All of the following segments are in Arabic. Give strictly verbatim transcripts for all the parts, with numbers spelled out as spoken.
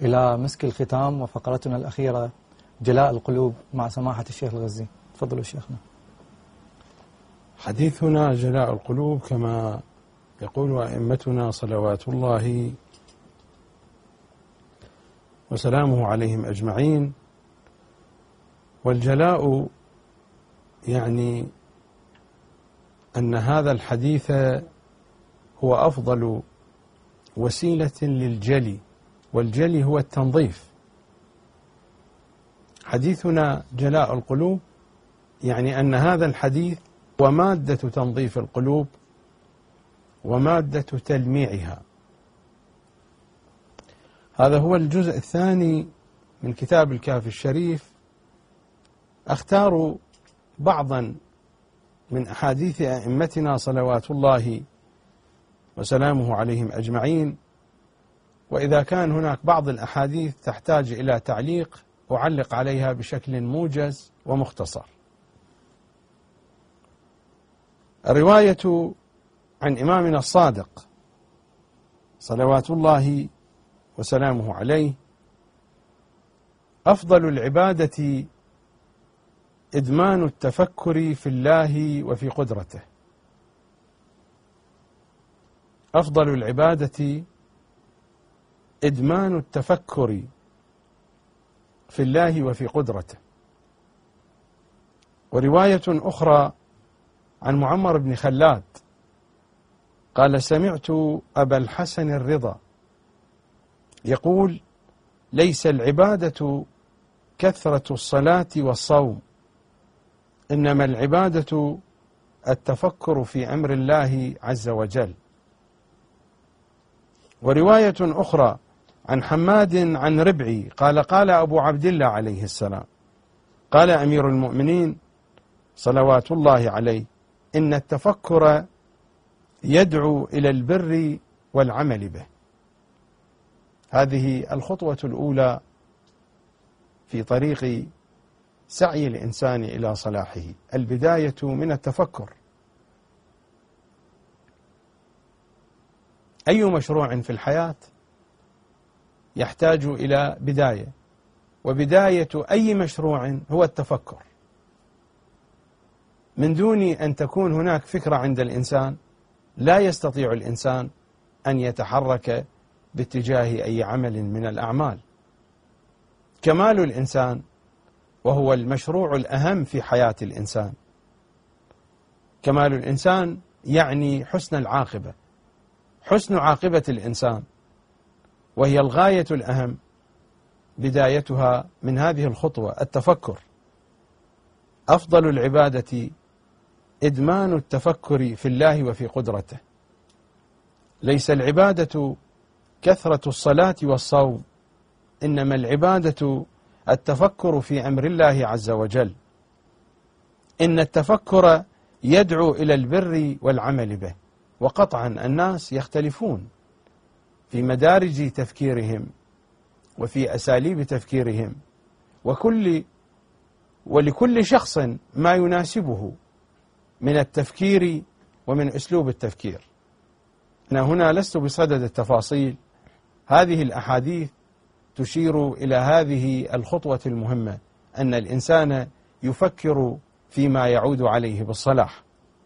إلى مسك الختام وفقرتنا الأخيرة جلاء القلوب مع سماحة الشيخ الغزي. تفضلوا شيخنا. حديثنا جلاء القلوب كما يقول أئمتنا صلوات الله وسلامه عليهم أجمعين. والجلاء يعني أن هذا الحديث هو أفضل وسيلة للجلي، والجلي هو التنظيف. حديثنا جلاء القلوب يعني أن هذا الحديث هو مادة تنظيف القلوب ومادة تلميعها. هذا هو الجزء الثاني من كتاب الكافي الشريف. أختار بعضا من أحاديث أئمتنا صلوات الله وسلامه عليهم أجمعين، وإذا كان هناك بعض الأحاديث تحتاج إلى تعليق أعلق عليها بشكل موجز ومختصر. الرواية عن إمامنا الصادق صلوات الله وسلامه عليه: أفضل العبادة إدمان التفكر في الله وفي قدرته. أفضل العبادة إدمان التفكر في الله وفي قدرته. ورواية أخرى عن معمر بن خلاد قال: سمعت أبا الحسن الرضا يقول: ليس العبادة كثرة الصلاة والصوم، إنما العبادة التفكر في أمر الله عز وجل. ورواية أخرى عن حماد عن ربعي قال: قال أبو عبد الله عليه السلام: قال أمير المؤمنين صلوات الله عليه: إن التفكر يدعو إلى البر والعمل به. هذه الخطوة الأولى في طريق سعي الإنسان إلى صلاحه، البداية من التفكر. أي مشروع في الحياة يحتاج إلى بداية، وبداية أي مشروع هو التفكر. من دون أن تكون هناك فكرة عند الإنسان لا يستطيع الإنسان أن يتحرك باتجاه أي عمل من الأعمال. كمال الإنسان وهو المشروع الأهم في حياة الإنسان. كمال الإنسان يعني حسن العاقبة، حسن عاقبة الإنسان، وهي الغاية الأهم، بدايتها من هذه الخطوة التفكر. أفضل العبادة إدمان التفكر في الله وفي قدرته. ليس العبادة كثرة الصلاة والصوم، إنما العبادة التفكر في أمر الله عز وجل. إن التفكر يدعو إلى البر والعمل به. وقطعا الناس يختلفون في مدارج تفكيرهم وفي أساليب تفكيرهم، وكل ولكل شخص ما يناسبه من التفكير ومن أسلوب التفكير. أنا هنا لست بصدد التفاصيل، هذه الأحاديث تشير إلى هذه الخطوة المهمة، أن الإنسان يفكر فيما يعود عليه بالصلاح.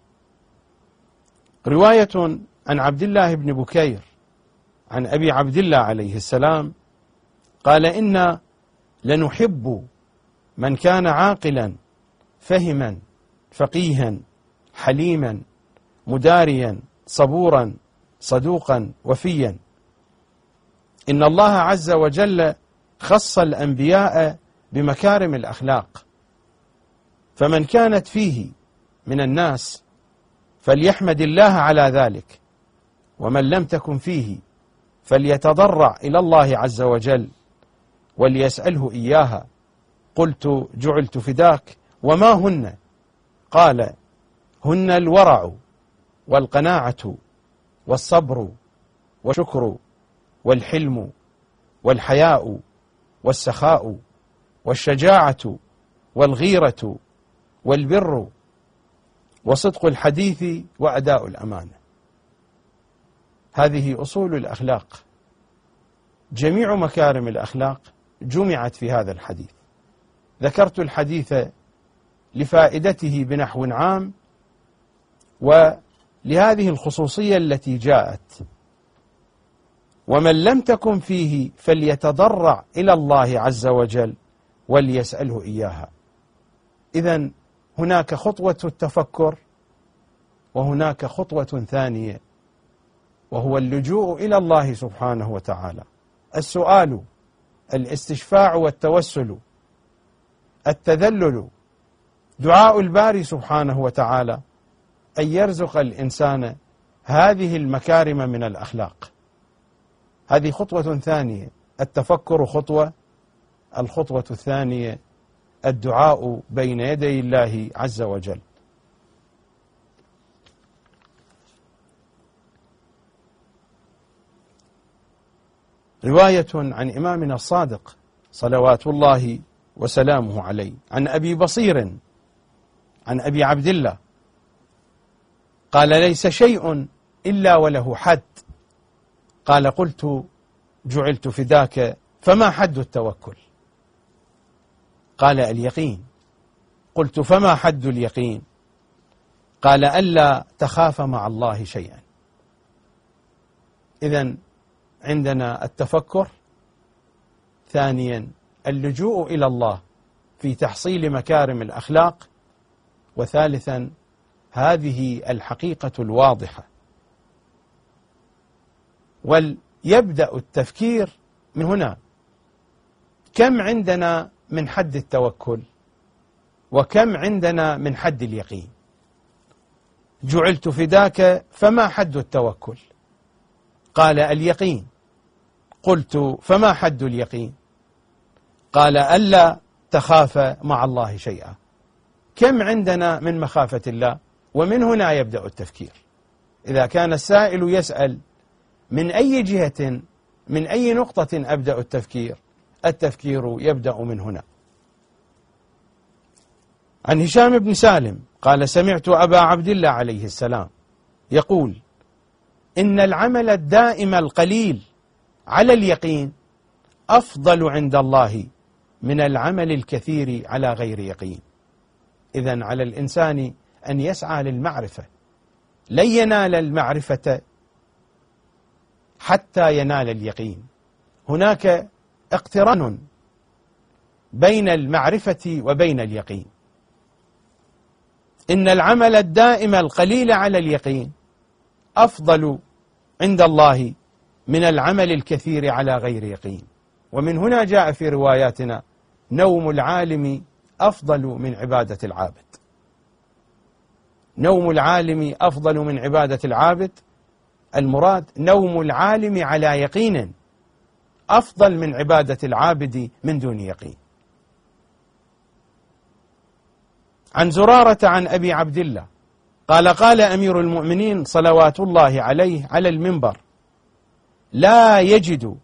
رواية عن عبد الله بن بكير عن أبي عبد الله عليه السلام قال: إنا لنحب من كان عاقلا فهما فقيها حليما مداريا صبورا صدوقا وفيا. إن الله عز وجل خص الأنبياء بمكارم الأخلاق، فمن كانت فيه من الناس فليحمد الله على ذلك، ومن لم تكن فيه فليتضرع إلى الله عز وجل وليسأله إياها. قلت: جعلت فداك، وما هن؟ قال: هن الورع والقناعة والصبر والشكر والحلم والحياء والسخاء والشجاعة والغيرة والبر وصدق الحديث وأداء الأمانة. هذه أصول الأخلاق. جميع مكارم الأخلاق جمعت في هذا الحديث. ذكرت الحديث لفائدته بنحو عام ولهذه الخصوصية التي جاءت. ومن لم تكن فيه فليتضرع إلى الله عز وجل وليسأله إياها. إذن هناك خطوة التفكر، وهناك خطوة ثانية وهو اللجوء إلى الله سبحانه وتعالى، السؤال، الاستشفاع والتوسل، التذلل، دعاء الباري سبحانه وتعالى أن يرزق الإنسان هذه المكارم من الأخلاق. هذه خطوة ثانية، التفكر خطوة، الخطوة الثانية الدعاء بين يدي الله عز وجل. رواية عن إمامنا الصادق صلوات الله وسلامه عليه عن أبي بصير عن أبي عبد الله قال: ليس شيء إلا وله حد. قال: قلت: جعلت فداك، فما حد التوكل؟ قال: اليقين. قلت: فما حد اليقين؟ قال: ألا تخاف مع الله شيئا. إذن عندنا التفكر، ثانيا اللجوء إلى الله في تحصيل مكارم الأخلاق، وثالثا هذه الحقيقة الواضحة. وليبدأ التفكير من هنا. كم عندنا من حد التوكل؟ وكم عندنا من حد اليقين؟ جعلت فداك، فما حد التوكل؟ قال: اليقين. قلت: فما حد اليقين؟ قال: ألا تخاف مع الله شيئا. كم عندنا من مخافة الله؟ ومن هنا يبدأ التفكير. إذا كان السائل يسأل من أي جهة، من أي نقطة أبدأ التفكير، التفكير يبدأ من هنا. عن هشام بن سالم قال: سمعت أبا عبد الله عليه السلام يقول: إن العمل الدائم القليل على اليقين أفضل عند الله من العمل الكثير على غير يقين. إذن على الإنسان أن يسعى للمعرفة، لن ينال المعرفة حتى ينال اليقين. هناك اقتران بين المعرفة وبين اليقين. إن العمل الدائم القليل على اليقين أفضل عند الله من العمل الكثير على غير يقين. ومن هنا جاء في رواياتنا: نوم العالم أفضل من عبادة العابد. نوم العالم أفضل من عبادة العابد، المراد نوم العالم على يقين أفضل من عبادة العابد من دون يقين. عن زرارة عن أبي عبد الله قال: قال أمير المؤمنين صلوات الله عليه على المنبر: لا يجد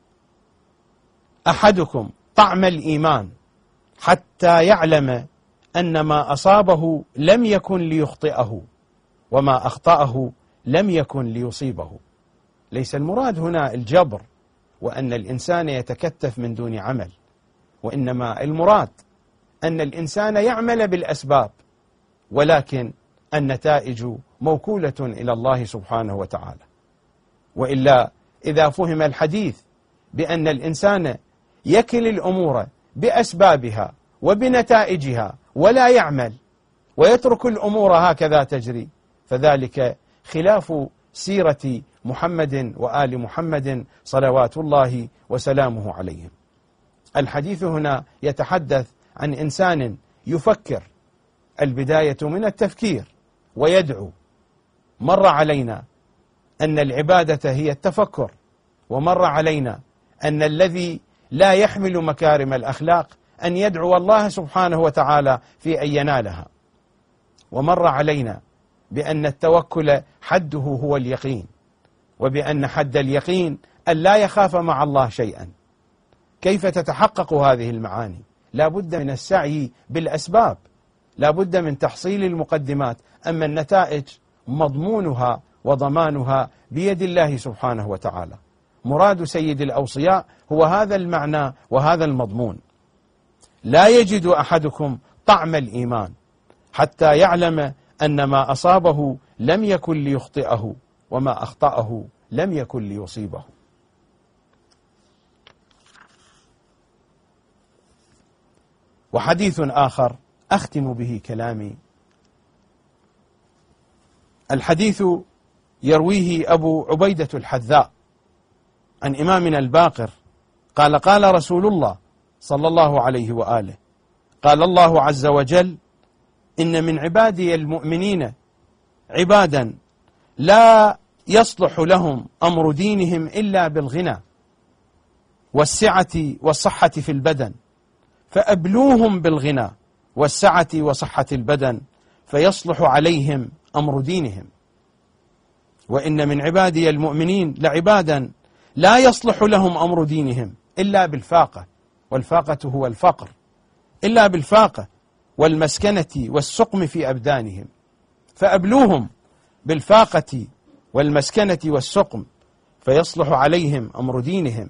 أحدكم طعم الإيمان حتى يعلم أن ما أصابه لم يكن ليخطئه، وما أخطأه لم يكن ليصيبه. ليس المراد هنا الجبر وأن الإنسان يتكتف من دون عمل، وإنما المراد أن الإنسان يعمل بالأسباب، ولكن النتائج موكولة إلى الله سبحانه وتعالى. وإلا إذا فهم الحديث بأن الإنسان يكل الأمور بأسبابها وبنتائجها ولا يعمل ويترك الأمور هكذا تجري، فذلك خلاف سيرة محمد وآل محمد صلوات الله وسلامه عليهم. الحديث هنا يتحدث عن إنسان يفكر، البداية من التفكير ويدعو. مر علينا أن العبادة هي التفكر، ومر علينا أن الذي لا يحمل مكارم الأخلاق أن يدعو الله سبحانه وتعالى في أن ينالها. ومر علينا بأن التوكل حده هو اليقين، وبأن حد اليقين أن لا يخاف مع الله شيئا. كيف تتحقق هذه المعاني؟ لا بد من السعي بالأسباب، لا بد من تحصيل المقدمات، أما النتائج مضمونها وضمانها بيد الله سبحانه وتعالى. مراد سيد الأوصياء هو هذا المعنى وهذا المضمون. لا يجد أحدكم طعم الإيمان حتى يعلم أن ما أصابه لم يكن ليخطئه وما أخطأه لم يكن ليصيبه. وحديث آخر أختم به كلامي، الحديث يرويه أبو عبيدة الحذاء عن إمامنا الباقر قال قال رسول الله صلى الله عليه وآله قال الله عز وجل إن من عبادي المؤمنين عبادا لا يصلح لهم أمر دينهم إلا بالغنى والسعة والصحة في البدن، فأبلوهم بالغنى والسعة وصحة البدن فيصلح عليهم أمر دينهم. وإن من عبادي المؤمنين لعبادا لا يصلح لهم أمر دينهم إلا بالفاقة، والفاقة هو الفقر، إلا بالفاقة والمسكنة والسقم في أبدانهم، فأبلوهم بالفاقة والمسكنة والسقم فيصلح عليهم أمر دينهم.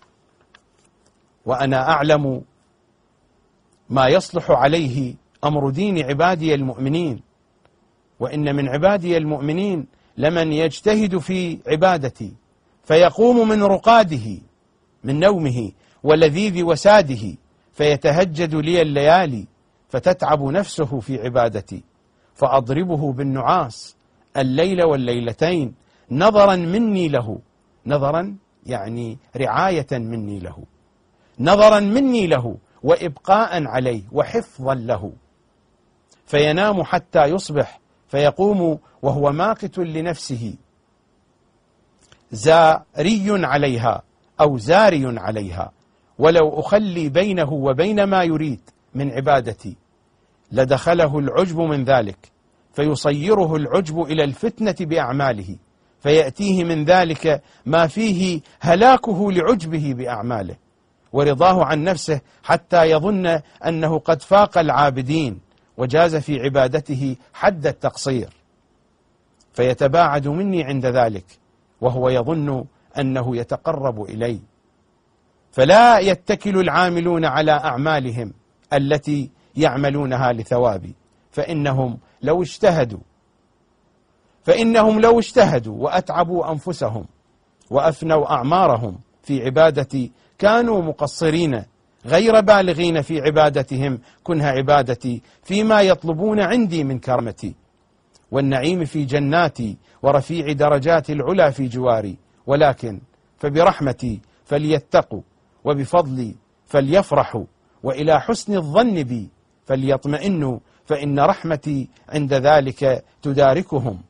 وأنا أعلم ما يصلح عليه أمر دين عبادي المؤمنين. وإن من عبادي المؤمنين لمن يجتهد في عبادتي فيقوم من رقاده من نومه ولذيذ وساده فيتهجد لي الليالي فتتعب نفسه في عبادتي، فأضربه بالنعاس الليل والليلتين نظرا مني له، نظرا يعني رعاية مني له، نظرا مني له وإبقاء عليه وحفظا له، فينام حتى يصبح فيقوم وهو ماقت لنفسه زاري عليها أو زاري عليها، ولو أخلي بينه وبين ما يريد من عبادتي لدخله العجب من ذلك، فيصيره العجب إلى الفتنة بأعماله، فيأتيه من ذلك ما فيه هلاكه لعجبه بأعماله ورضاه عن نفسه حتى يظن أنه قد فاق العابدين وجاز في عبادته حد التقصير، فيتباعد مني عند ذلك وهو يظن أنه يتقرب إلي. فلا يتكل العاملون على أعمالهم التي يعملونها لثوابي، فإنهم لو اجتهدوا فإنهم لو اجتهدوا وأتعبوا أنفسهم وأفنوا أعمارهم في عبادتي كانوا مقصرين غير بالغين في عبادتهم كنها عبادتي فيما يطلبون عندي من كرمتي والنعيم في جناتي ورفيع درجات العلا في جواري، ولكن فبرحمتي فليتقوا وبفضلي فليفرحوا وإلى حسن الظن بي فليطمئنوا، فإن رحمتي عند ذلك تداركهم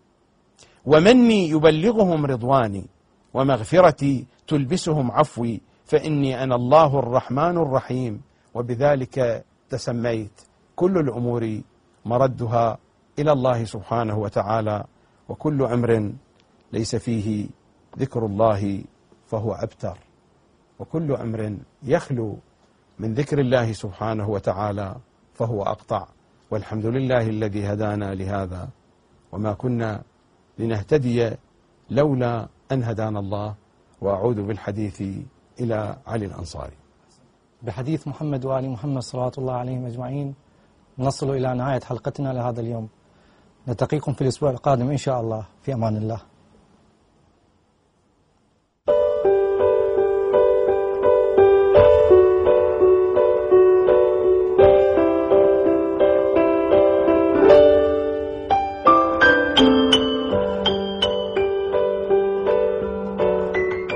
ومني يبلغهم رضواني ومغفرتي تلبسهم عفوي، فإني أنا الله الرحمن الرحيم وبذلك تسميت. كل الأمور مردها إلى الله سبحانه وتعالى، وكل أمر ليس فيه ذكر الله فهو أبتر، وكل أمر يخلو من ذكر الله سبحانه وتعالى فهو أقطع. والحمد لله الذي هدانا لهذا وما كنا لنهتدي لولا أن هدانا الله. وأعود بالحديث إلى علي الأنصاري. بحديث محمد وآل محمد صلوات الله عليهم أجمعين نصل إلى نهاية حلقتنا لهذا اليوم. نلتقيكم في الأسبوع القادم إن شاء الله، في أمان الله.